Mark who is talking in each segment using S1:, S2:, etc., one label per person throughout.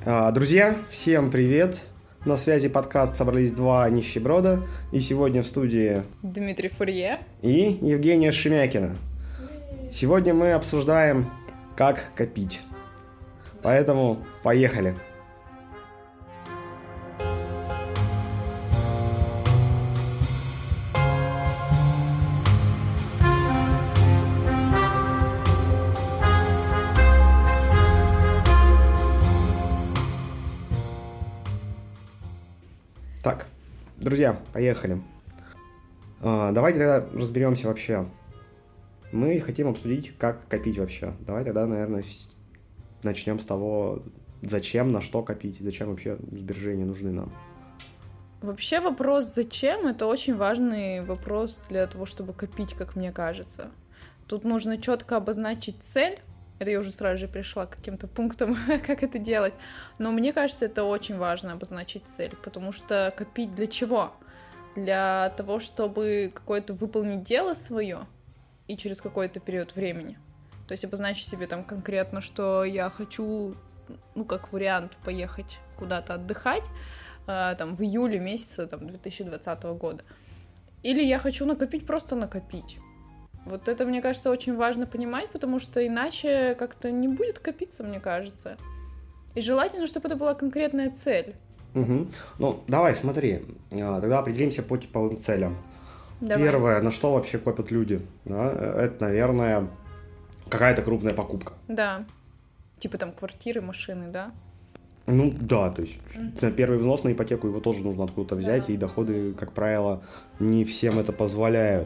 S1: Друзья, всем привет! На связи подкаст «Собрались два нищеброда», и сегодня в студии
S2: Дмитрий Фурье
S1: и Евгения Шемякина. Сегодня мы обсуждаем, как копить. Поэтому поехали! Так, друзья, поехали. Давайте тогда разберемся вообще. Мы хотим обсудить, как копить вообще. Давай тогда, наверное, начнем с того, зачем, на что копить, зачем вообще сбережения нужны нам.
S2: Вообще вопрос «зачем?» — это очень важный вопрос для того, чтобы копить, как мне кажется. Тут нужно четко обозначить цель. Это я уже сразу же пришла к каким-то пунктам, как это делать. Но мне кажется, это очень важно обозначить цель, потому что копить для чего? Для того, чтобы какое-то выполнить дело свое и через какой-то период времени. То есть обозначить себе там конкретно, что я хочу, как вариант, поехать куда-то отдыхать там в июле месяце 2020 года. Или я хочу накопить, просто накопить. Вот это, мне кажется, очень важно понимать, потому что иначе как-то не будет копиться, мне кажется. И желательно, чтобы это была конкретная цель.
S1: Угу. Ну, давай, смотри, тогда определимся по типовым целям.
S2: Давай.
S1: Первое, на что вообще копят люди, да, это, наверное, какая-то крупная покупка.
S2: Да, типа там квартиры, машины, да?
S1: Ну да, то есть на первый взнос на ипотеку его тоже нужно откуда-то взять,
S2: Да.
S1: и доходы, как правило, не всем это позволяют.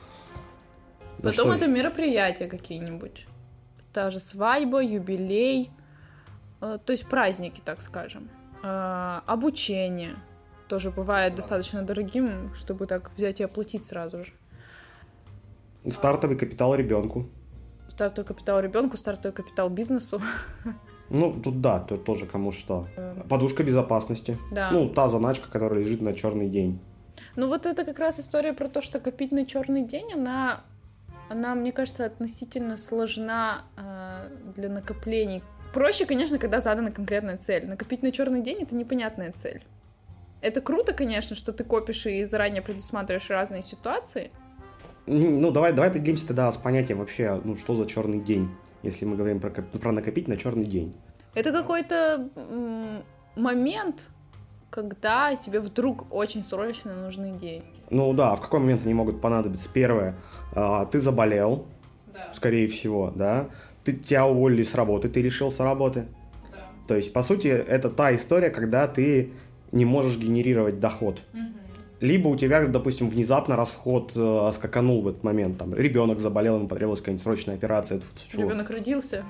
S2: Потом это мероприятия какие-нибудь. Та же свадьба, юбилей, то есть праздники, так скажем. Обучение тоже бывает достаточно дорогим, чтобы так взять и оплатить сразу же.
S1: Стартовый капитал ребенку.
S2: Стартовый капитал ребенку, стартовый капитал бизнесу.
S1: Ну, тут да, тут тоже кому что. Подушка безопасности.
S2: Да.
S1: Ну, та заначка, которая лежит на черный день.
S2: Ну, вот это как раз история про то, что копить на черный день, она, мне кажется, относительно сложна для накоплений. Проще, конечно, когда задана конкретная цель. Накопить на черный день — это непонятная цель. Это круто, конечно, что ты копишь и заранее предусматриваешь разные ситуации.
S1: Ну, давай определимся тогда с понятием вообще, что за черный день, если мы говорим про накопить на черный день.
S2: Это какой-то момент, когда тебе вдруг очень срочно нужны деньги.
S1: Ну да, в какой момент они могут понадобиться? Первое, ты заболел,
S2: Да.
S1: скорее всего, да? Тебя уволили с работы, ты лишился работы.
S2: Да.
S1: То есть, по сути, это та история, когда ты не можешь генерировать доход.
S2: Угу.
S1: Либо у тебя, допустим, внезапно расход скаканул в этот момент. Там, ребенок заболел, ему потребовалась какая-нибудь срочная операция.
S2: Ребенок родился.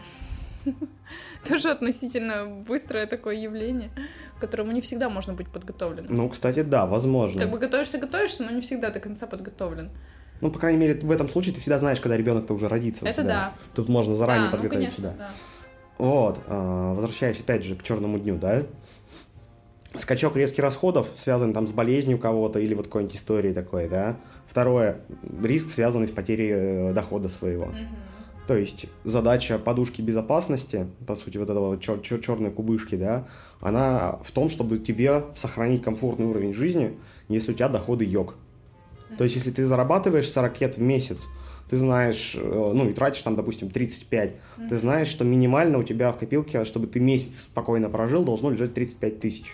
S2: Тоже относительно быстрое такое явление, к которому не всегда можно быть подготовленным.
S1: Ну, кстати, да, возможно.
S2: Как бы готовишься, но не всегда до конца подготовлен.
S1: Ну, по крайней мере, в этом случае ты всегда знаешь, когда ребенок-то уже родится.
S2: Это да.
S1: Тут можно заранее
S2: Да,
S1: подготовить
S2: конечно,
S1: себя.
S2: да.
S1: Вот, возвращаясь опять же к черному дню, да? Скачок резких расходов связан там с болезнью кого-то или вот какой-нибудь историей такой, да? Второе, риск, связанный с потерей дохода своего. То есть задача подушки безопасности, по сути, вот этого черной кубышки, да, она в том, чтобы тебе сохранить комфортный уровень жизни, если у тебя доходы йог. То есть если ты зарабатываешь 40 в месяц, ты знаешь, и тратишь там, допустим, 35, ты знаешь, что минимально у тебя в копилке, чтобы ты месяц спокойно прожил, должно лежать 35 тысяч.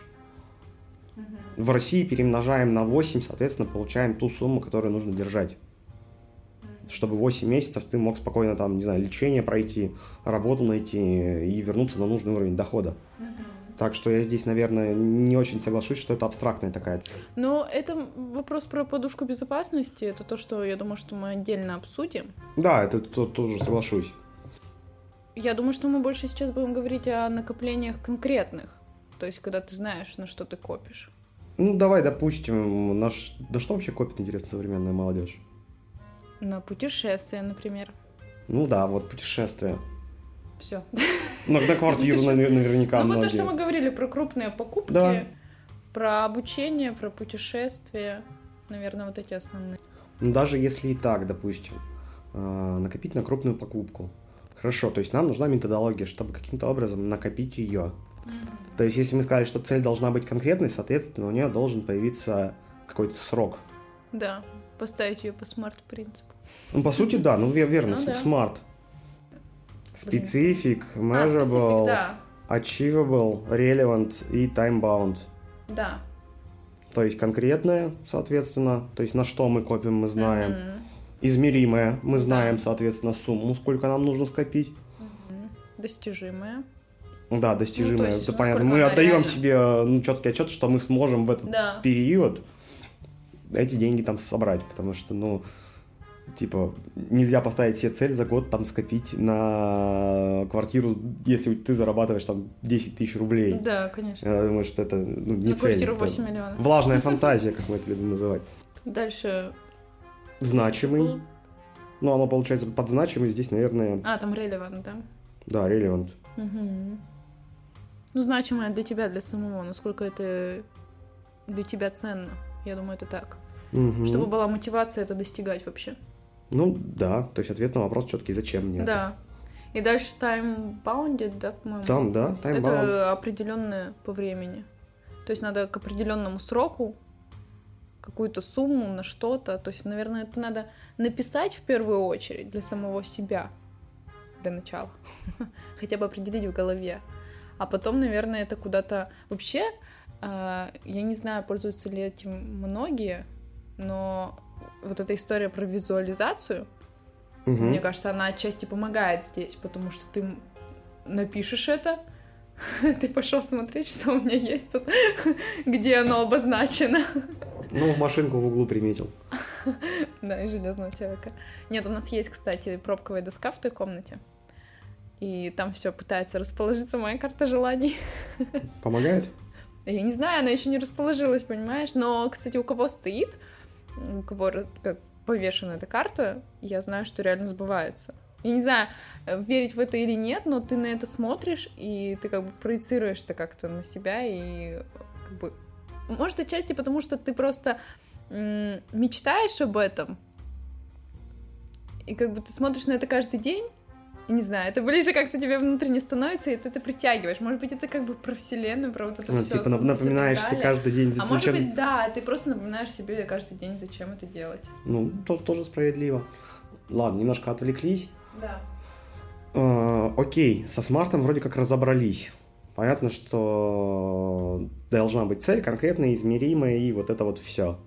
S1: В России перемножаем на 8, соответственно, получаем ту сумму, которую нужно держать. Чтобы 8 месяцев ты мог спокойно там, не знаю, лечение пройти, работу найти и вернуться на нужный уровень дохода. Так что я здесь, наверное, не очень соглашусь, что это абстрактная такая цель.
S2: Ну, это вопрос про подушку безопасности. Это то, что я думаю, что мы отдельно обсудим.
S1: Да, это тоже соглашусь.
S2: Я думаю, что мы больше сейчас будем говорить о накоплениях конкретных. То есть, когда ты знаешь, на что ты копишь.
S1: Ну, давай, допустим, на что вообще копит, интересно, современная молодежь?
S2: На путешествия, например.
S1: Ну да, вот путешествия.
S2: Все.
S1: На квартиру наверняка
S2: Ну, вот то,
S1: многие.
S2: что мы говорили про крупные покупки,
S1: Да.
S2: про обучение, про путешествия. Наверное, вот эти основные.
S1: Ну, даже если и так, допустим, накопить на крупную покупку. Хорошо, то есть нам нужна методология, чтобы каким-то образом накопить ее. То есть, если мы сказали, что цель должна быть конкретной, соответственно, у нее должен появиться какой-то срок.
S2: Да, поставить ее по смарт-принципу.
S1: Ну, по сути, да, верно,
S2: Ну, да.
S1: smart. Specific,
S2: Specific,
S1: measurable,
S2: да.
S1: achievable, relevant и time-bound.
S2: Да.
S1: То есть конкретное, соответственно, то есть на что мы копим, мы знаем.
S2: Мгм.
S1: Измеримое, мы
S2: Да.
S1: знаем, соответственно, сумму, сколько нам нужно скопить.
S2: Достижимое.
S1: Да, достижимое,
S2: Ну, то есть,
S1: это понятно.
S2: насколько
S1: Мы
S2: она
S1: отдаем
S2: реально.
S1: себе четкий отчет, что мы сможем в этот
S2: Да.
S1: период эти деньги там собрать, потому что, типа, нельзя поставить себе цель за год там скопить на квартиру, если ты зарабатываешь там 10 тысяч рублей.
S2: Да, конечно.
S1: Я думаю, что это не
S2: На
S1: цель.
S2: квартиру
S1: это
S2: 8 миллионов.
S1: влажная фантазия, как мы это любим называть.
S2: Дальше.
S1: Значимый. Ну, оно получается под значимый здесь, наверное,
S2: Там relevant, да?
S1: да, relevant.
S2: Угу. Ну, значимое для тебя, для самого, насколько это для тебя ценно. Я думаю, это так.
S1: Мгм.
S2: Чтобы была мотивация это достигать вообще.
S1: Ну, да, то есть ответ на вопрос четкий, зачем мне это.
S2: Да. И дальше time-bounded, да, по-моему?
S1: Там, да, time-bound.
S2: Это определенное по времени. То есть надо к определенному сроку какую-то сумму на что-то. То есть, наверное, это надо написать в первую очередь для самого себя. Для начала. Хотя бы определить в голове. А потом, наверное, это куда-то... Вообще, я не знаю, пользуются ли этим многие, но вот эта история про визуализацию,
S1: Мгм.
S2: мне кажется, она отчасти помогает здесь, потому что ты напишешь это, ты пошел смотреть, что у меня есть тут, где оно обозначено.
S1: Ну, машинку в углу приметил.
S2: Да, и железного человека. Нет, у нас есть, кстати, пробковая доска в той комнате. И там все пытается расположиться моя карта желаний.
S1: Помогает?
S2: Я не знаю, она еще не расположилась, понимаешь? Но, кстати, у кого стоит, у кого как повешена эта карта, я знаю, что реально сбывается. Я не знаю, верить в это или нет, но ты на это смотришь, и ты как бы проецируешь-то как-то на себя, и как бы... Может, отчасти потому, что ты просто мечтаешь об этом, и как бы ты смотришь на это каждый день, и не знаю, это ближе как-то тебе внутренне становится, и ты это притягиваешь. Может быть, это как бы про вселенную, про вот это
S1: Ну,
S2: все.
S1: типа напоминаешь себе каждый день,
S2: А может
S1: зачем...
S2: быть, да, ты просто напоминаешь себе каждый день, зачем это делать.
S1: Ну, тоже справедливо. Ладно, немножко отвлеклись.
S2: Да.
S1: Окей, со смартом вроде как разобрались. Понятно, что должна быть цель конкретная, измеримая, и вот это вот все.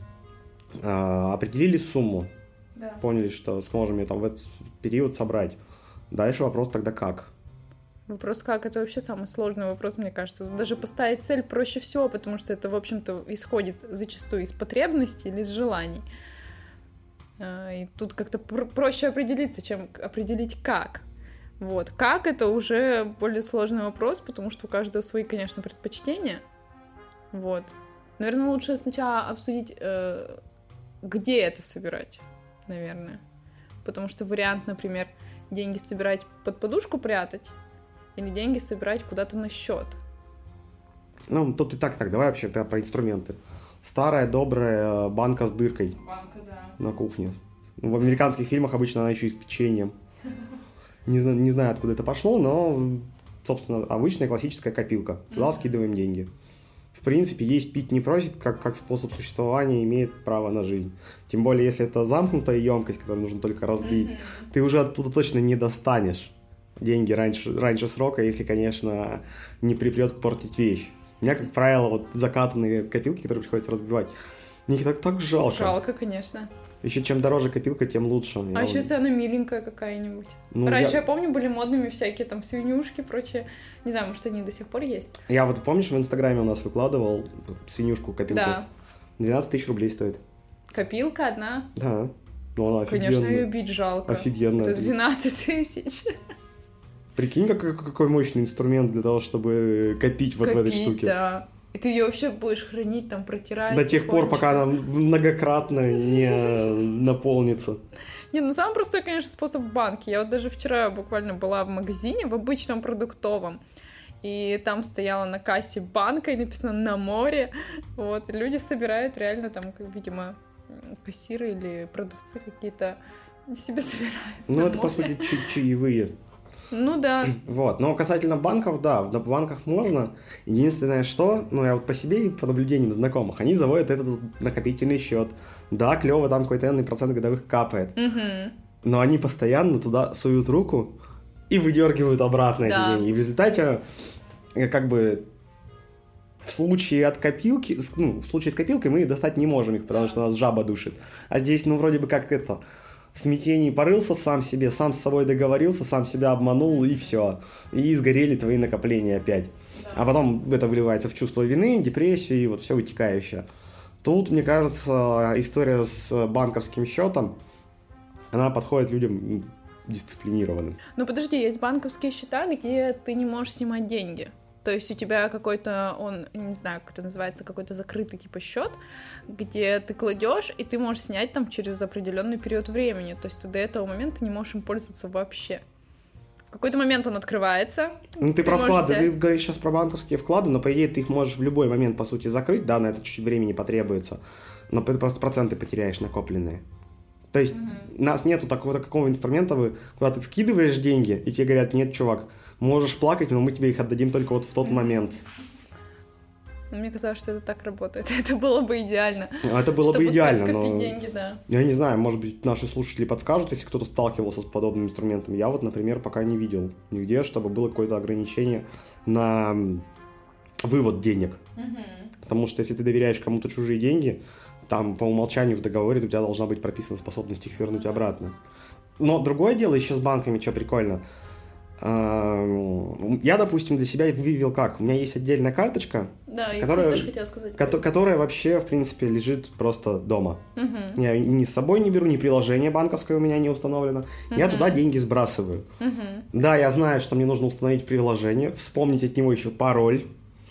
S1: Определили сумму.
S2: Да.
S1: Поняли, что сможем ее там в этот период собрать. Дальше вопрос тогда как?
S2: Вопрос как, это вообще самый сложный вопрос, мне кажется. Даже поставить цель проще всего, потому что это, в общем-то, исходит зачастую из потребностей или из желаний. И тут как-то проще определиться, чем определить как. Вот. Как — это уже более сложный вопрос, потому что у каждого свои, конечно, предпочтения. Вот. Наверное, лучше сначала обсудить, где это собирать, наверное. Потому что вариант, например, деньги собирать под подушку прятать или деньги собирать куда-то на счет.
S1: Ну, тут и так, давай вообще тогда про инструменты. Старая добрая банка с дыркой
S2: Банка, да.
S1: на кухне. В американских фильмах обычно она еще и с печеньем. Не знаю, откуда это пошло, но, собственно, обычная классическая копилка. Туда скидываем деньги. В принципе, есть пить не просит, как способ существования имеет право на жизнь. Тем более, если это замкнутая емкость, которую нужно только разбить, ты уже оттуда точно не достанешь деньги раньше срока, если, конечно, не припрет портить вещь. У меня, как правило, вот закатанные копилки, которые приходится разбивать, мне их так жалко.
S2: Жалко, конечно.
S1: Еще чем дороже копилка, тем лучше.
S2: А еще если она миленькая какая-нибудь.
S1: Ну,
S2: Раньше, я помню, были модными всякие там свинюшки и прочее. Не знаю, может, они до сих пор есть.
S1: Я вот, помнишь, в Инстаграме у нас выкладывал свинюшку, копилку?
S2: Да.
S1: 12 тысяч рублей стоит.
S2: Копилка одна.
S1: Да. Ну, она
S2: Конечно,
S1: офигенная.
S2: ее бить жалко.
S1: Офигенно.
S2: Это 12 тысяч.
S1: Прикинь, какой мощный инструмент для того, чтобы копить вот в этой штуке.
S2: Да. И ты ее вообще будешь хранить, там, протирать.
S1: До тех пор, пока она многократно не наполнится.
S2: Не, ну самый простой, конечно, способ банки. Я вот даже вчера буквально была в магазине, в обычном продуктовом, и там стояла на кассе банка, и написано «На море». Вот, и люди собирают реально там, видимо, кассиры или продавцы какие-то себе собирают.
S1: Ну, это, по сути, чаевые.
S2: Ну да.
S1: Вот. Но касательно банков, да, в банках можно. Единственное, что, ну, я вот по себе и по наблюдениям знакомых, они заводят этот вот накопительный счет. Да, клево, там какой-то энный процент годовых капает. Но они постоянно туда суют руку и выдергивают обратно эти деньги. И в результате, как бы, в случае от копилки, ну, в случае с копилкой мы достать не можем их, потому что нас жаба душит. А здесь, ну, вроде бы как это, в смятении порылся в сам себе, сам с собой договорился, сам себя обманул, и все. И сгорели твои накопления опять. А потом это выливается в чувство вины, депрессию и вот все вытекающее. Тут, мне кажется, история с банковским счетом, она подходит людям дисциплинированным.
S2: Ну подожди, есть банковские счета, где ты не можешь снимать деньги. То есть у тебя какой-то, он, не знаю, как это называется, какой-то закрытый типа счет, где ты кладешь, и ты можешь снять там через определенный период времени. То есть ты до этого момента не можешь им пользоваться вообще. В какой-то момент он открывается.
S1: Ну ты про вклады, ты говоришь сейчас про банковские вклады, но по идее ты их можешь в любой момент, по сути, закрыть, да, на это чуть-чуть времени потребуется, но ты просто проценты потеряешь накопленные. То есть у нас нету такого инструмента, куда ты скидываешь деньги, и тебе говорят, нет, чувак, можешь плакать, но мы тебе их отдадим только вот в тот момент.
S2: Мне казалось, что это так работает. Это было бы идеально.
S1: Это было бы идеально,
S2: копить
S1: но...
S2: деньги, да.
S1: Я не знаю, может быть, наши слушатели подскажут, если кто-то сталкивался с подобным инструментом. Я вот, например, пока не видел нигде, чтобы было какое-то ограничение на вывод денег. Потому что если ты доверяешь кому-то чужие деньги, там по умолчанию в договоре у тебя должна быть прописана способность их вернуть обратно. Но другое дело еще с банками, что прикольно. Я, допустим, для себя вывел как? У меня есть отдельная карточка,
S2: да,
S1: которая,
S2: тоже хотела сказать,
S1: которая вообще, в принципе, лежит просто дома. Я ни с собой не беру, ни приложение банковское у меня не установлено. Я туда деньги сбрасываю. Да, я знаю, что мне нужно установить приложение, вспомнить от него еще пароль.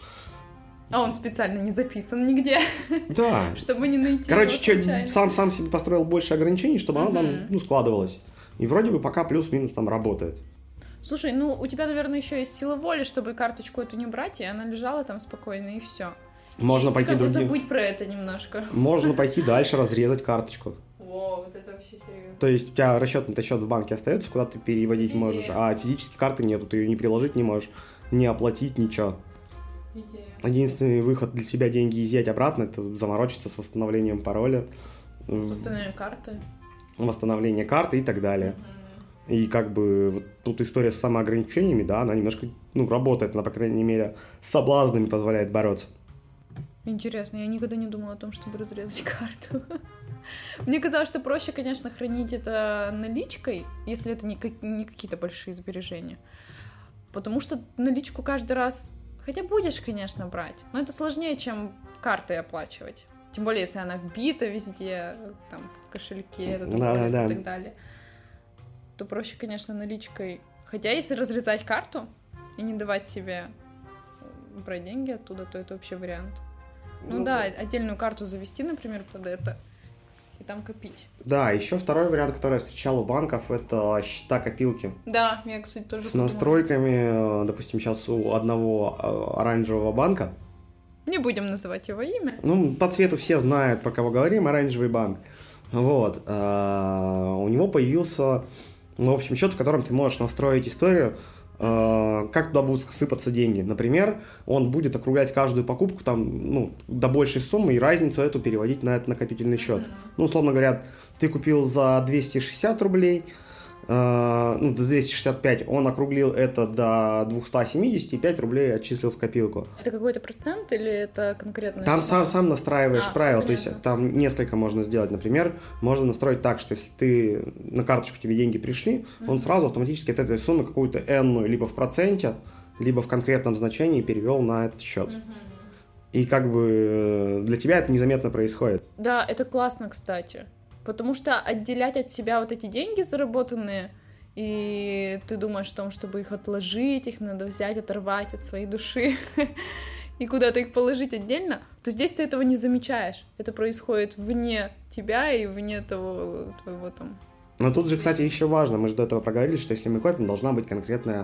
S2: А он специально не записан нигде.
S1: Да.
S2: Чтобы не найти.
S1: Короче, сам себе построил больше ограничений, чтобы оно там складывалось. И вроде бы пока плюс-минус там работает.
S2: Слушай, ну у тебя, наверное, еще есть сила воли, чтобы карточку эту не брать, и она лежала там спокойно, и все.
S1: Можно пойти
S2: как бы забудь про это немножко.
S1: Можно пойти дальше, разрезать карточку.
S2: О, вот это вообще серьезно.
S1: То есть у тебя расчетный счет в банке остается, куда ты переводить можешь, а физически карты нету, ты ее не приложить не можешь, не оплатить, ничего.
S2: Идея.
S1: Единственный выход для тебя деньги изъять обратно, это заморочиться с восстановлением пароля.
S2: С восстановлением карты.
S1: Восстановление карты и так далее. И как бы вот тут история с самоограничениями, да, она немножко, работает, она, по крайней мере, с соблазнами позволяет бороться.
S2: Интересно, я никогда не думала о том, чтобы разрезать карту. Мне казалось, что проще, конечно, хранить это наличкой, если это не какие-то большие сбережения. Потому что наличку каждый раз, хотя будешь, конечно, брать, но это сложнее, чем картой оплачивать. Тем более, если она вбита везде, там, в кошельке, и так далее. То проще, конечно, наличкой. Хотя, если разрезать карту и не давать себе брать деньги оттуда, то это вообще вариант. Отдельную карту завести, например, под это, и там копить.
S1: Да, еще второй вариант, который я встречал у банков, это счета-копилки.
S2: Да, я, кстати, тоже
S1: с настройками, допустим, сейчас у одного оранжевого банка.
S2: Не будем называть его имя.
S1: По цвету все знают, про кого говорим, оранжевый банк. Вот. У него появился, в общем, счет, в котором ты можешь настроить историю, как туда будут сыпаться деньги. Например, он будет округлять каждую покупку там, до большей суммы и разницу эту переводить на этот накопительный счет. Условно говоря, ты купил за 260 рублей, до 265, он округлил это до 270 и 5 рублей отчислил в копилку.
S2: Это какой-то процент или это конкретно?
S1: Там сам настраиваешь правила, то есть там несколько можно сделать. Например, можно настроить так, что если ты на карточку тебе деньги пришли, он сразу автоматически от этой суммы какую-то энную либо в проценте, либо в конкретном значении перевел на этот счет. И как бы для тебя это незаметно происходит.
S2: Да, это классно, кстати. Потому что отделять от себя вот эти деньги заработанные, и ты думаешь о том, чтобы их отложить, их надо взять, оторвать от своей души и куда-то их положить отдельно, то здесь ты этого не замечаешь. Это происходит вне тебя и вне твоего там...
S1: Но тут же, кстати, еще важно, мы же до этого проговорили, что если мы копим, должна быть конкретная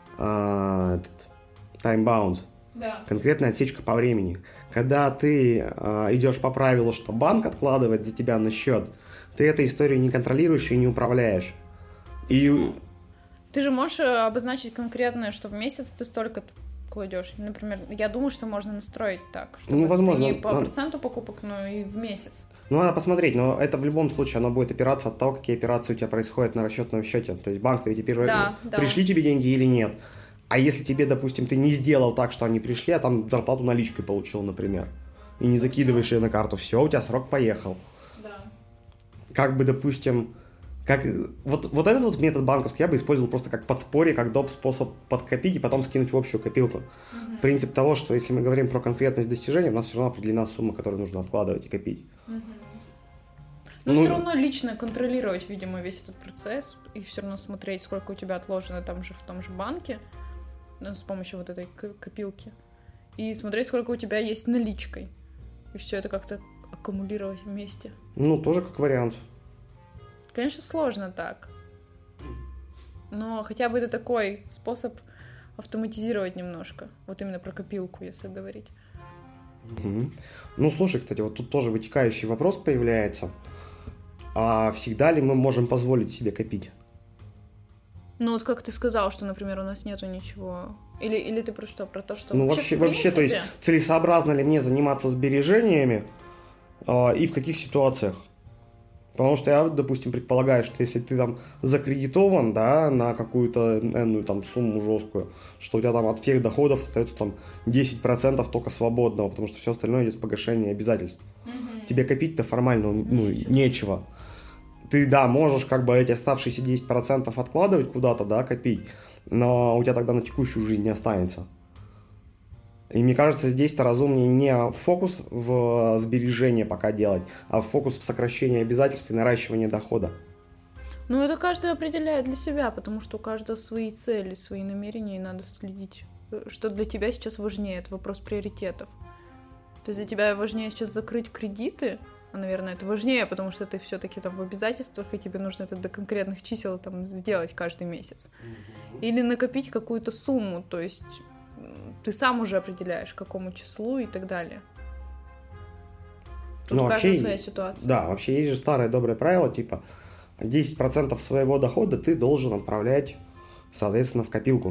S1: time-bound.
S2: Да.
S1: Конкретная отсечка по времени. Когда ты идешь по правилу, что банк откладывает за тебя на счет, ты эту историю не контролируешь и не управляешь. И...
S2: Ты же можешь обозначить конкретно, что в месяц ты столько кладешь. Например, я думаю, что можно настроить так, чтобы
S1: возможно,
S2: ты не по проценту покупок, но и в месяц.
S1: Ну, надо посмотреть, но это в любом случае, оно будет опираться от того, какие операции у тебя происходят на расчетном счете. То есть банк-то ведь пришли тебе деньги или нет. А если тебе, допустим, ты не сделал так, что они пришли, а там зарплату наличкой получил, например, и не закидываешь ее на карту, все, у тебя срок поехал.
S2: Да.
S1: Как бы, допустим, вот этот вот метод банковский я бы использовал просто как подспорье, как доп. Способ подкопить и потом скинуть в общую копилку. Принцип того, что если мы говорим про конкретность достижения, у нас все равно определена сумма, которую нужно откладывать и копить.
S2: Но все равно лично контролировать, видимо, весь этот процесс и все равно смотреть, сколько у тебя отложено там же в том же банке, с помощью вот этой копилки, и смотреть, сколько у тебя есть наличкой, и все это как-то аккумулировать вместе.
S1: Ну, тоже как вариант.
S2: Конечно, сложно так, но хотя бы это такой способ автоматизировать немножко, вот именно про копилку, если говорить.
S1: Ну, слушай, кстати, вот тут тоже вытекающий вопрос появляется. А всегда ли мы можем позволить себе копить?
S2: Ну, вот как ты сказал, что, например, у нас нету ничего... Или ты про что? Про то, что
S1: ну, вообще, то есть, целесообразно ли мне заниматься сбережениями и в каких ситуациях? Потому что я, допустим, предполагаю, что если ты там закредитован, да, на какую-то энную там сумму жесткую, что у тебя там от всех доходов остается там 10% только свободного, потому что все остальное идет в погашение обязательств. Тебе копить-то формально, нечего. Ты, да, можешь как бы эти оставшиеся 10% откладывать куда-то, да, копить, но у тебя тогда на текущую жизнь не останется. И мне кажется, здесь-то разумнее не фокус в сбережение пока делать, а фокус в сокращении обязательств и наращивании дохода.
S2: Ну, это каждый определяет для себя, потому что у каждого свои цели, свои намерения, и надо следить, что для тебя сейчас важнее. Это вопрос приоритетов. То есть для тебя важнее сейчас закрыть кредиты, а, наверное, это важнее, потому что ты все-таки там в обязательствах, и тебе нужно это до конкретных чисел там сделать каждый месяц. Или накопить какую-то сумму, то есть ты сам уже определяешь, к какому числу и так далее. Тут у каждого своя ситуация.
S1: Да, вообще есть же старое доброе правило, типа 10% своего дохода ты должен отправлять, соответственно, в копилку.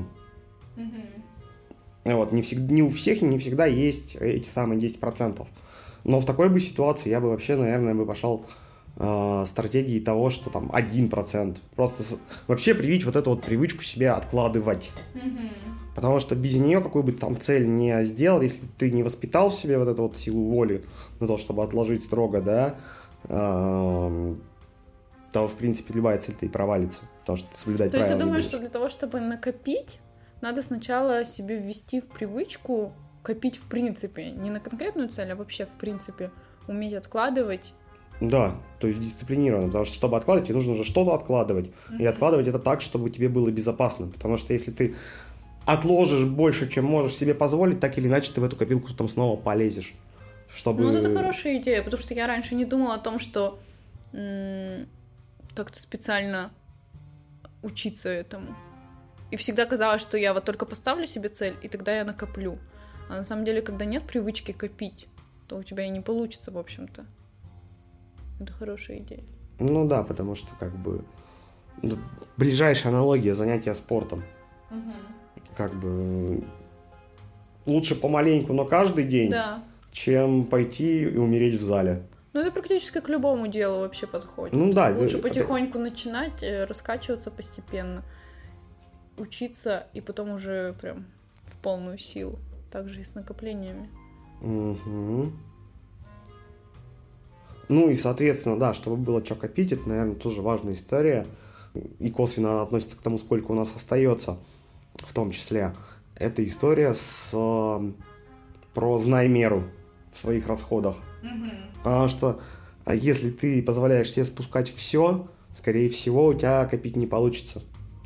S1: Вот, не у всех и не всегда есть эти самые 10%. Но в такой бы ситуации я бы вообще, наверное, пошел стратегии того, что там 1%. Просто вообще привить вот эту вот привычку себе откладывать. Потому что без нее, какую бы ты там цель не сделал, если ты не воспитал в себе вот эту вот силу воли на то, чтобы отложить строго, да, то, в принципе, любая цель-то и провалится. Потому что соблюдать правила.
S2: То есть ты думаешь, что для того, чтобы накопить, надо сначала себе ввести в привычку копить в принципе, не на конкретную цель, а вообще в принципе уметь откладывать?
S1: Да, то есть дисциплинированно, потому что чтобы откладывать, тебе нужно же что-то откладывать. И откладывать это так, чтобы тебе было безопасно, потому что если ты отложишь больше, чем можешь себе позволить, так или иначе ты в эту копилку там снова полезешь. Чтобы...
S2: Ну, это хорошая идея, потому что я раньше не думала о том, что как-то специально учиться этому. И всегда казалось, что я вот только поставлю себе цель, и тогда я накоплю. А на самом деле, когда нет привычки копить, то у тебя и не получится, в общем-то. Это хорошая идея.
S1: Ну да, потому что как бы ближайшая аналогия занятия спортом. Как бы лучше помаленьку, но каждый день,
S2: да,
S1: чем пойти и умереть в зале.
S2: Ну, это практически к любому делу вообще подходит.
S1: Ну да.
S2: Лучше потихоньку начинать, раскачиваться постепенно, учиться, и потом уже прям в полную силу. Также и с накоплениями.
S1: Угу. Ну и, соответственно, да, чтобы было что копить, это, наверное, тоже важная история. И косвенно она относится к тому, сколько у нас остается, в том числе. Это история про знай меру в своих расходах. Потому что если ты позволяешь себе спускать все, скорее всего, у тебя копить не получится.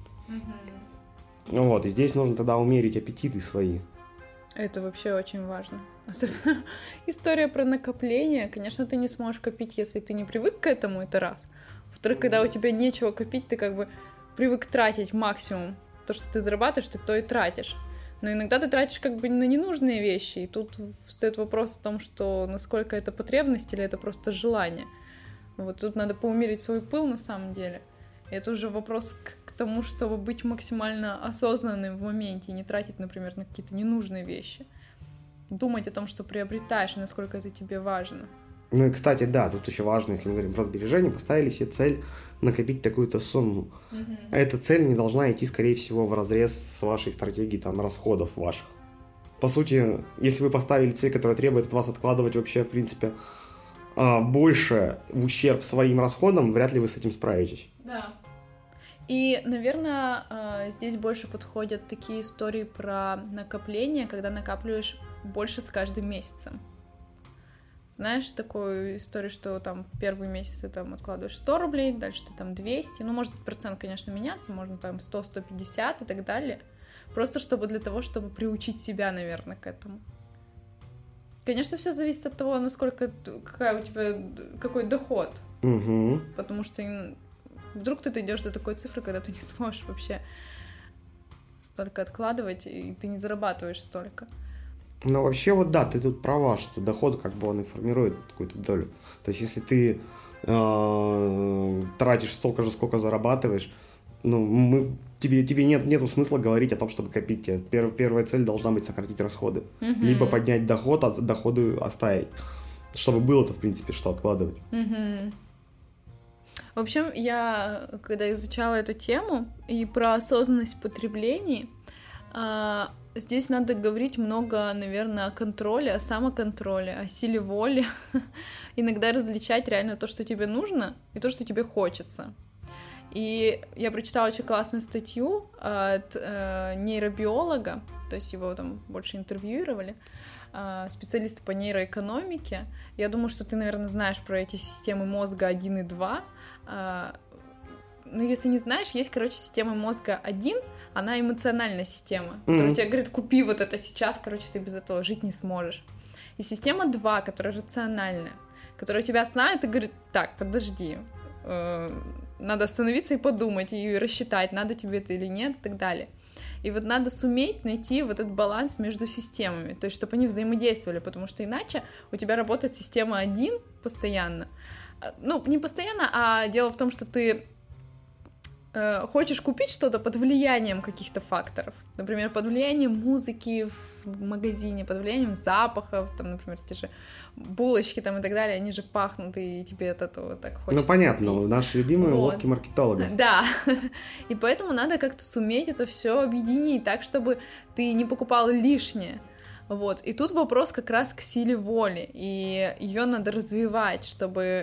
S1: Вот, и здесь нужно тогда умерить аппетиты свои.
S2: Это вообще очень важно. Особенно история про накопление. Конечно, ты не сможешь копить, если ты не привык к этому, это раз. Во-вторых, когда у тебя нечего копить, ты как бы привык тратить максимум. То, что ты зарабатываешь, ты то и тратишь. Но иногда ты тратишь как бы на ненужные вещи. И тут встает вопрос о том, что насколько это потребность или это просто желание. Вот тут надо поумерить свой пыл на самом деле. И это уже вопрос к тому, чтобы быть максимально осознанным в моменте и не тратить, например, на какие-то ненужные вещи. Думать о том, что приобретаешь, и насколько это тебе важно.
S1: Ну и, кстати, да, тут еще важно, если мы говорим про сбережения, поставили себе цель накопить такую-то сумму. Эта цель не должна идти, скорее всего, вразрез с вашей стратегией там, расходов ваших. По сути, если вы поставили цель, которая требует от вас откладывать вообще, в принципе, больше в ущерб своим расходам, вряд ли вы с этим справитесь.
S2: Да. И, наверное, здесь больше подходят такие истории про накопление, когда накапливаешь больше с каждым месяцем. Знаешь такую историю, что там первый месяц ты там откладываешь 100 рублей, дальше ты там 200, ну, может процент, конечно, меняться, можно там 100, 150 и так далее. Просто чтобы для того, чтобы приучить себя, наверное, к этому. Конечно, все зависит от того, насколько, какой доход.
S1: Угу.
S2: Потому что вдруг ты дойдешь до такой цифры, когда ты не сможешь вообще столько откладывать, и ты не зарабатываешь столько.
S1: Ну, вообще, вот да, ты тут права, что доход, как бы, он и формирует какую-то долю. То есть, если ты тратишь столько же, сколько зарабатываешь, ну, тебе нету смысла говорить о том, чтобы копить. Первая цель должна быть сократить расходы.
S2: Угу.
S1: Либо поднять доход, а доходы оставить. Чтобы было-то, в принципе, что откладывать.
S2: Угу. В общем, я, когда изучала эту тему и про осознанность потреблений, здесь надо говорить много, наверное, о контроле, о самоконтроле, о силе воли. Иногда различать реально то, что тебе нужно, и то, что тебе хочется. И я прочитала очень классную статью от нейробиолога, то есть его там больше интервьюировали, специалиста по нейроэкономике. Я думаю, что ты, наверное, знаешь про эти системы мозга 1 и 2. Ну, если не знаешь, есть, короче, система мозга 1, она эмоциональная система, которая тебе говорит, купи вот это сейчас, короче, ты без этого жить не сможешь. И система 2, которая рациональная, которая тебя останавливает и говорит, так, подожди, надо остановиться и подумать, и рассчитать, надо тебе это или нет, и так далее. И вот надо суметь найти вот этот баланс между системами, то есть, чтобы они взаимодействовали, потому что иначе у тебя работает система 1 постоянно. Ну, не постоянно, а дело в том, что ты хочешь купить что-то под влиянием каких-то факторов. Например, под влиянием музыки в магазине, под влиянием запахов, там, например, те же булочки там и так далее, они же пахнут, и тебе от этого так хочется.
S1: Ну, понятно,
S2: купить.
S1: Наши любимые
S2: Вот.
S1: уловки маркетологов.
S2: Да, и поэтому надо как-то суметь это все объединить так, чтобы ты не покупал лишнее. Вот, и тут вопрос как раз к силе воли, и ее надо развивать, чтобы...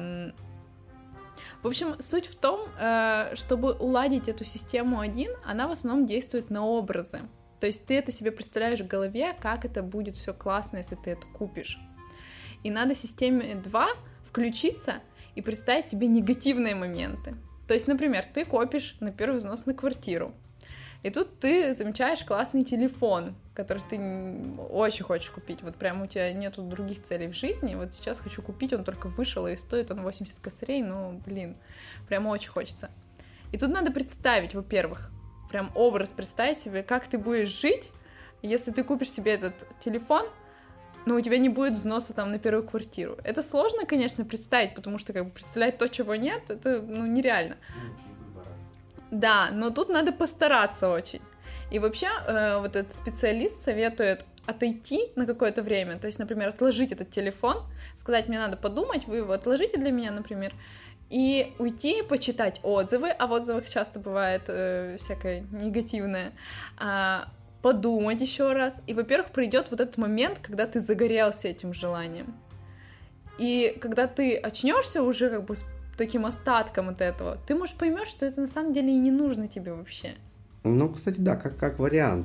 S2: В общем, суть в том, чтобы уладить эту систему 1, она в основном действует на образы. То есть ты это себе представляешь в голове, как это будет все классно, если ты это купишь. И надо системе 2 включиться и представить себе негативные моменты. То есть, например, ты копишь на первый взнос на квартиру, и тут ты замечаешь классный телефон, который ты очень хочешь купить. Вот прям у тебя нету других целей в жизни. Вот сейчас хочу купить, он только вышел, и стоит он 80 косарей. Ну, блин, прям очень хочется. И тут надо представить, во-первых, прям образ представить себе, как ты будешь жить, если ты купишь себе этот телефон, но у тебя не будет взноса там на первую квартиру. Это сложно, конечно, представить, потому что как бы представлять то, чего нет, это нереально. Да, но тут надо постараться очень. И вообще вот этот специалист советует отойти на какое-то время, то есть, например, отложить этот телефон, сказать, мне надо подумать, вы его отложите для меня, например, и уйти почитать отзывы, а в отзывах часто бывает всякое негативное, подумать еще раз, и, во-первых, придет вот этот момент, когда ты загорелся этим желанием, и когда ты очнешься уже как бы с таким остатком от этого, ты, может, поймешь, что это на самом деле и не нужно тебе вообще.
S1: Ну, кстати, да, как вариант.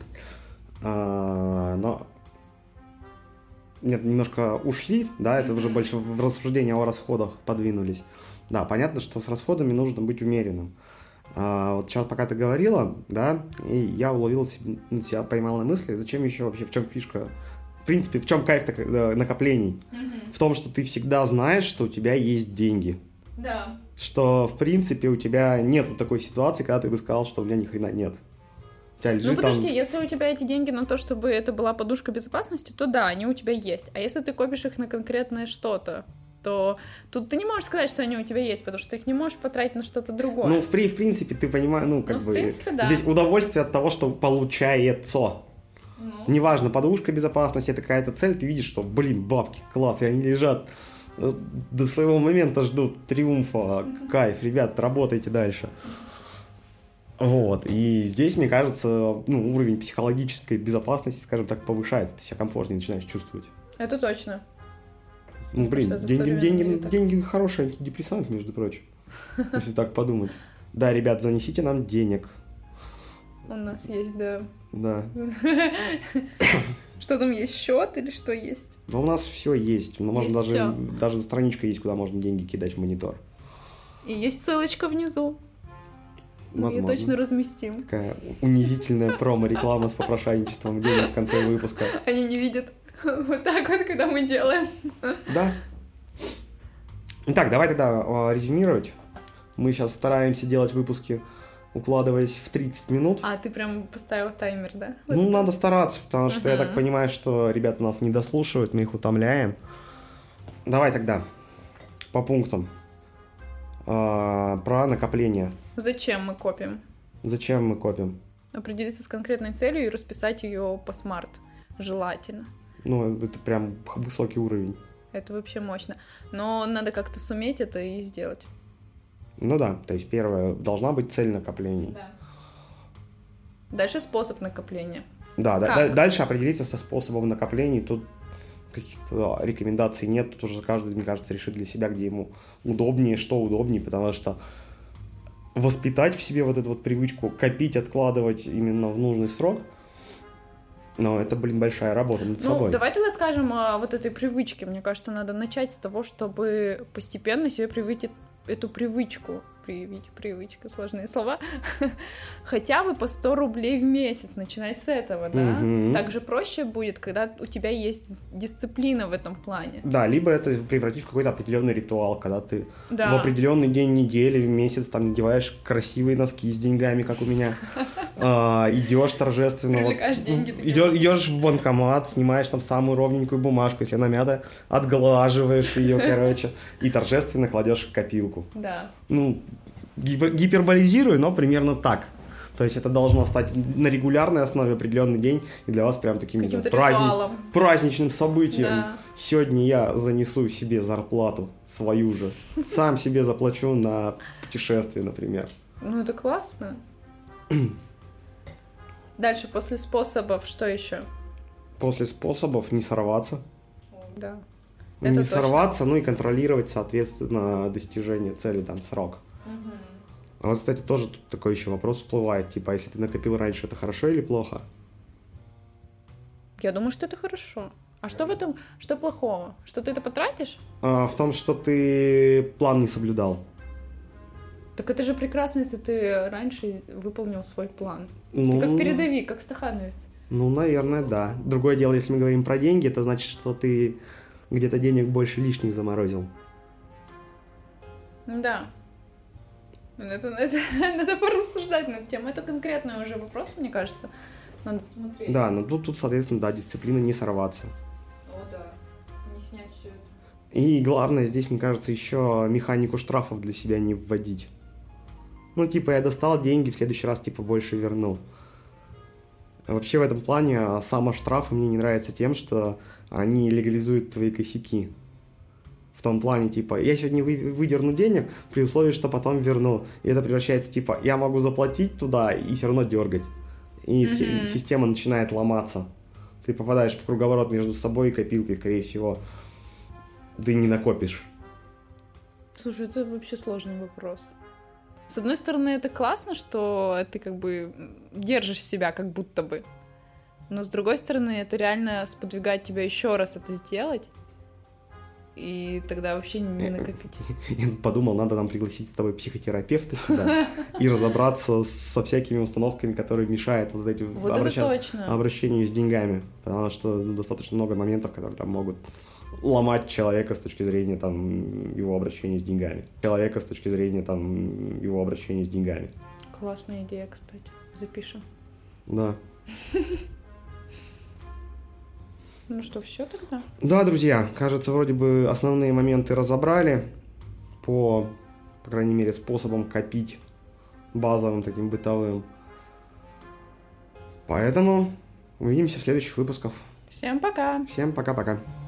S1: Но нет, немножко ушли, да, это уже больше в рассуждение о расходах подвинулись. Да, понятно, что с расходами нужно быть умеренным. Вот сейчас, пока ты говорила, да, и я уловил себя, поймал на мысли, зачем еще вообще, в чем фишка, в принципе, в чем кайф накоплений? В том, что ты всегда знаешь, что у тебя есть деньги.
S2: Да.
S1: Что, в принципе, у тебя нет такой ситуации, когда ты бы сказал, что у меня ни хрена нет. У тебя лежит
S2: подожди, если у тебя эти деньги на то, чтобы это была подушка безопасности, то да, они у тебя есть. А если ты копишь их на конкретное что-то, что тут ты не можешь сказать, что они у тебя есть, потому что ты их не можешь потратить на что-то другое.
S1: Ну, в принципе, ты понимаешь,
S2: в принципе, да.
S1: Здесь удовольствие от того, что получается. Неважно, подушка безопасности, это какая-то цель, ты видишь, что, бабки, класс, и они лежат до своего момента, ждут триумфа, кайф, ребят, работайте дальше. Вот, и здесь, мне кажется, уровень психологической безопасности, скажем так, повышается, ты себя комфортнее начинаешь чувствовать.
S2: Это точно.
S1: Деньги хороший антидепрессант, между прочим, если так подумать. Да, ребят, занесите нам денег.
S2: У нас есть, да.
S1: Да.
S2: Что там есть, счет или что есть?
S1: Да у нас все есть. Можно даже страничка есть, куда можно деньги кидать в монитор.
S2: И есть ссылочка внизу. Мы ее точно разместим.
S1: Такая унизительная промо-реклама с попрошайничеством денег в конце выпуска.
S2: Они не видят вот так вот, когда мы делаем.
S1: Да. Итак, давай тогда резюмировать. Мы сейчас стараемся делать выпуски, укладываясь в 30 минут.
S2: А, ты прям поставил таймер, да?
S1: Надо стараться, потому что я так понимаю, что ребята нас не дослушивают, мы их утомляем. Давай тогда по пунктам. Про накопление.
S2: Зачем мы копим?
S1: Зачем мы копим?
S2: Определиться с конкретной целью и расписать ее по смарт. Желательно.
S1: Это прям высокий уровень.
S2: Это вообще мощно. Но надо как-то суметь это и сделать.
S1: Ну да, то есть первое, должна быть цель накоплений.
S2: Да. Дальше способ накопления.
S1: Да, дальше определиться со способом накоплений. Тут каких-то рекомендаций нет, тут уже каждый, мне кажется, решит для себя, где ему удобнее, что удобнее, потому что воспитать в себе вот эту вот привычку копить, откладывать именно в нужный срок, это, большая работа над собой.
S2: Давай тогда скажем о вот этой привычке. Мне кажется, надо начать с того, чтобы постепенно себе привить эту привычку. Привычка, сложные слова. Хотя бы по 100 рублей в месяц, начинать с этого, да? Также проще будет, когда у тебя есть дисциплина в этом плане. Да,
S1: либо это превратить в какой-то определенный ритуал, когда ты в определенный день недели, в месяц там надеваешь красивые носки с деньгами, как у меня, идешь торжественно.
S2: Привлекаешь деньги.
S1: Идешь в банкомат, снимаешь там самую ровненькую бумажку, если она мятая, отглаживаешь ее, и торжественно кладешь в копилку.
S2: Да.
S1: Гиперболизирую, но примерно так. То есть это должно стать на регулярной основе определенный день и для вас прям таким праздничным событием.
S2: Да.
S1: Сегодня я занесу себе зарплату свою же. Сам себе заплачу на путешествие, например.
S2: Это классно. Дальше, после способов, что еще?
S1: После способов не сорваться.
S2: Да.
S1: Не сорваться, и контролировать, соответственно, достижение цели там в срок. А вот, кстати, тоже тут такой еще вопрос всплывает, если ты накопил раньше, это хорошо или плохо?
S2: Я думаю, что это хорошо. А что в этом, что плохого? Что ты это потратишь?
S1: В том, что ты план не соблюдал.
S2: Так это же прекрасно, если ты раньше выполнил свой план. Ты как передовик, как стахановец.
S1: Наверное, да. Другое дело, если мы говорим про деньги, это значит, что ты где-то денег больше лишних заморозил.
S2: Да. Надо порассуждать над тем. Это конкретный уже вопрос, мне кажется. Надо смотреть.
S1: Да, тут, соответственно, дисциплина не сорваться.
S2: О, да. Не снять все это.
S1: И главное здесь, мне кажется, еще механику штрафов для себя не вводить. Я достал деньги, в следующий раз, больше верну. Вообще в этом плане самоштрафы мне не нравятся тем, что они легализуют твои косяки. В том плане, я сегодня выдерну денег при условии, что потом верну. И это превращается, я могу заплатить туда и все равно дергать. И система начинает ломаться. Ты попадаешь в круговорот между собой и копилкой, скорее всего, ты не накопишь.
S2: Слушай, это вообще сложный вопрос. С одной стороны, это классно, что ты держишь себя как будто бы. Но с другой стороны, это реально сподвигает тебя еще раз это сделать. И тогда вообще не накопить.
S1: Я подумал, надо нам пригласить с тобой психотерапевта сюда и разобраться со всякими установками, которые мешают обращению с деньгами. Потому что достаточно много моментов, которые там могут ломать человека с точки зрения его обращения с деньгами.
S2: Классная идея, кстати. Запишем.
S1: Да.
S2: Ну что, все тогда?
S1: Да, друзья, кажется, вроде бы основные моменты разобрали по крайней мере, способом копить базовым таким бытовым. Поэтому увидимся в следующих выпусках.
S2: Всем пока!
S1: Всем пока-пока.